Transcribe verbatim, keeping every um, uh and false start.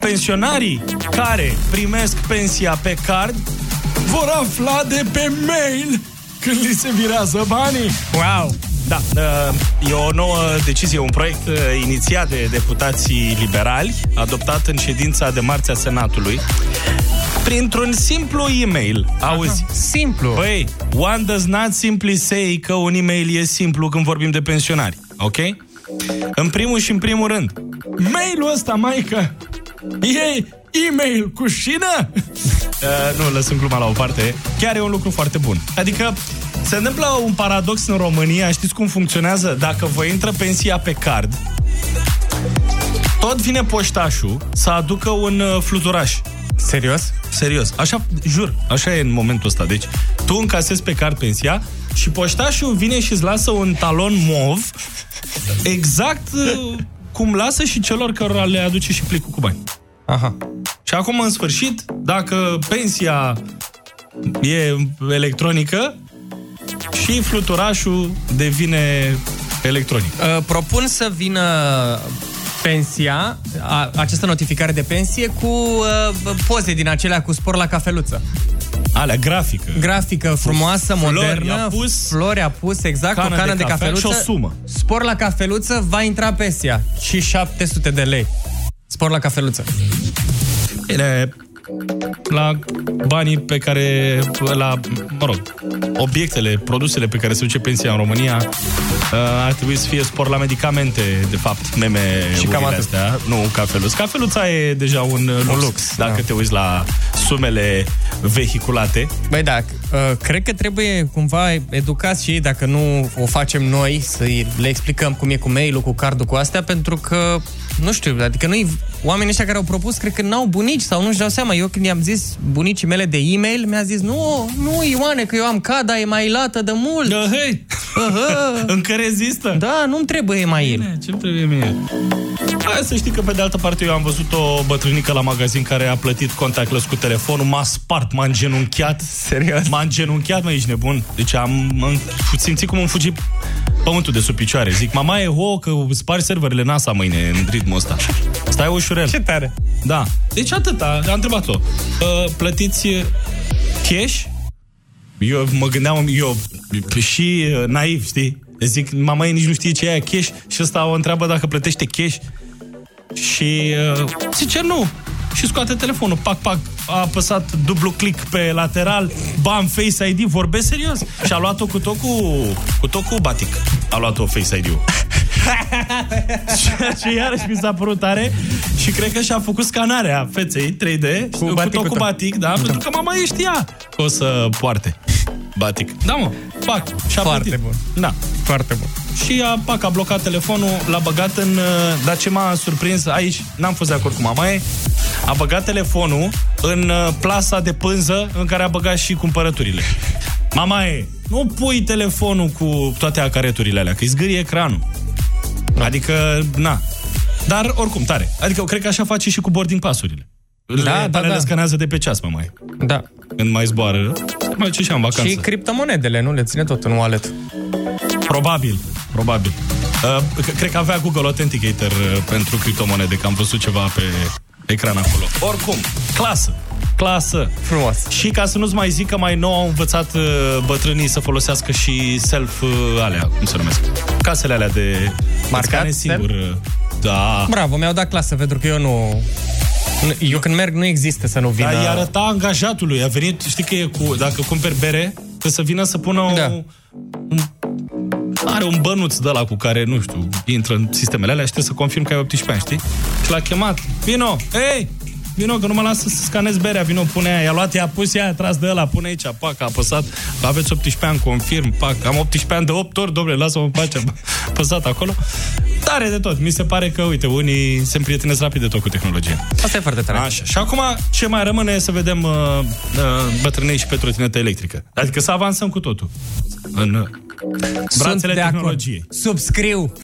pensionarii care primesc pensia pe card vor afla de pe mail când li se virează banii. Wow! Da, e o nouă decizie, un proiect inițiat de deputații liberali, adoptat în ședința de marți a Senatului, printr-un simplu e-mail. Auzi? Aha, simplu. Băi, one does not simply say că un e-mail e simplu când vorbim de pensionari, ok? În primul și în primul rând, mailul ăsta, maică, e e-mail cu șină? Uh, nu, lăsăm gluma la o parte. Chiar e un lucru foarte bun. Adică se întâmplă un paradox în România. Știți cum funcționează? Dacă vă intră pensia pe card, tot vine poștașul să aducă un uh, fluturaș. Serios? Serios. Așa, jur, așa e în momentul ăsta. Deci, tu încasezi pe card pensia și poștașul vine și îți lasă un talon mov exact uh, cum lasă și celor cărora le aduce și plicul cu bani. Aha. Și acum, în sfârșit, dacă pensia e electronică, și fluturașul devine electronic. Uh, propun să vină pensia, a, această notificare de pensie cu uh, poze din acelea cu spor la cafeluță. Alea, grafică. Grafică frumoasă, flori modernă. apus, flori apus, exact, cană o cană de, de, de cafeluță. Și o sumă. Spor la cafeluță, va intra pensia. Și șapte sute de lei. Spor la cafeluță. Bine, la banii pe care, la, mă rog, obiectele, produsele pe care se duce pensia în România, ar trebui să fie spor la medicamente, de fapt, meme și cam astea, nu cafeluț. Cafeluța e deja un lux, un lux dacă da. te uiți la sumele vehiculate. Băi, da, cred că trebuie cumva educați și ei, dacă nu o facem noi, să le explicăm cum e cu mail-ul, cu cardul, cu astea, pentru că, nu știu, adică noi, oamenii ăștia care au propus, cred că n-au bunici sau nu-și dau seama. Eu când i-am zis bunicii mele de e-mail, mi-a zis, nu, nu, Ioane, că eu am cada e-mailată de mult. Da, hei! Uh-huh. Încă rezistă? Da, nu-mi trebuie e-mail. Ce-mi trebuie mie? Hai să știi că, pe de altă parte, eu am văzut o bătrânică la magazin care a plătit contactless cu telefonul, m-a spart, m-a îngenunchiat. Serios? M-a îngenunchiat, mă, ești nebun. Deci am, am simțit cum îmi fugi pământul de sub picioare. Zic, mama, e ho, că spari serverele NASA mâine în ritmul ăsta. Stai ușurel. Ce tare. Da. Deci atâta, am întrebat-o. Uh, plătiți cash? Eu mă gândeam, eu și uh, naiv, știi? Zic, mama nici nu știe ce e aia cash și ăsta o întreabă dacă plătește cash și uh, zice nu. Și scoate telefonul, pac, pac, a apăsat dublu click pe lateral, bam, Face I D, vorbesc serios. Și a luat-o cu tot cu, cu tot cu batic. A luat-o Face I D-ul. Și iarăși mi s-a părut tare și cred că și-a făcut scanarea feței trei D cu, cu batic, tot cu batic, da, da, pentru că mama ei știa că o să poarte batic. Da, mă, pac, și-a foarte plătit. bun. Da. Foarte bun. Și a, pac, a blocat telefonul, l-a băgat în... Dar ce m-a surprins aici, n-am fost de acord cu mama ei, a băgat telefonul în plasa de pânză în care a băgat și cumpărăturile. Mama ei, nu pui telefonul cu toate acareturile alea, că îi zgârie ecranul. Adică, na. Dar, oricum, tare. Adică, eu cred că așa face și cu boarding pass-urile. Da, le, da, le da. scanează de pe ceas, mama ei. Da. Când mai zboară, mai ce și am vacanță. Și criptomonedele, nu? Le ține tot în wallet. Probabil, probabil. Uh, cred că avea Google Authenticator uh, pentru criptomonede, că am văzut ceva pe ecran acolo. Oricum, clasă, clasă. Frumos. Și ca să nu-ți mai zic că mai nou au învățat uh, bătrânii să folosească și self uh, alea, cum se numesc? Casele alea de marcat singur. Uh, da. Bravo, mi-au dat clasă, pentru că eu nu... Eu când merg nu există să nu vină... Dar i arăta angajatului, a venit, știi că e cu, dacă cumperi bere, că să vină să pună o, da. un, are un bănuț de ăla cu care, nu știu, intră în sistemele alea și trebuie să confirm că ai optsprezece ani, știi? Și l-a chemat, vino, ei, vino, că nu mă lasă să scanez berea, vino, pune aia, i-a luat, i-a pus ea, a tras de ăla, pune aici, pac, a apăsat, aveți optsprezece ani, confirm, pac, am optsprezece ani de opt ori, domnule, lasă-mă în pace, a apăsat acolo. Tare de tot, mi se pare că, uite, unii se împrietenesc rapid de tot cu tehnologia. Asta e foarte tare. Așa. Și acum, ce mai rămâne e să vedem uh, uh, bătrânei și pe trotinetă electrică. Adică să avansăm cu totul în uh, brațele tehnologiei. Subscriu!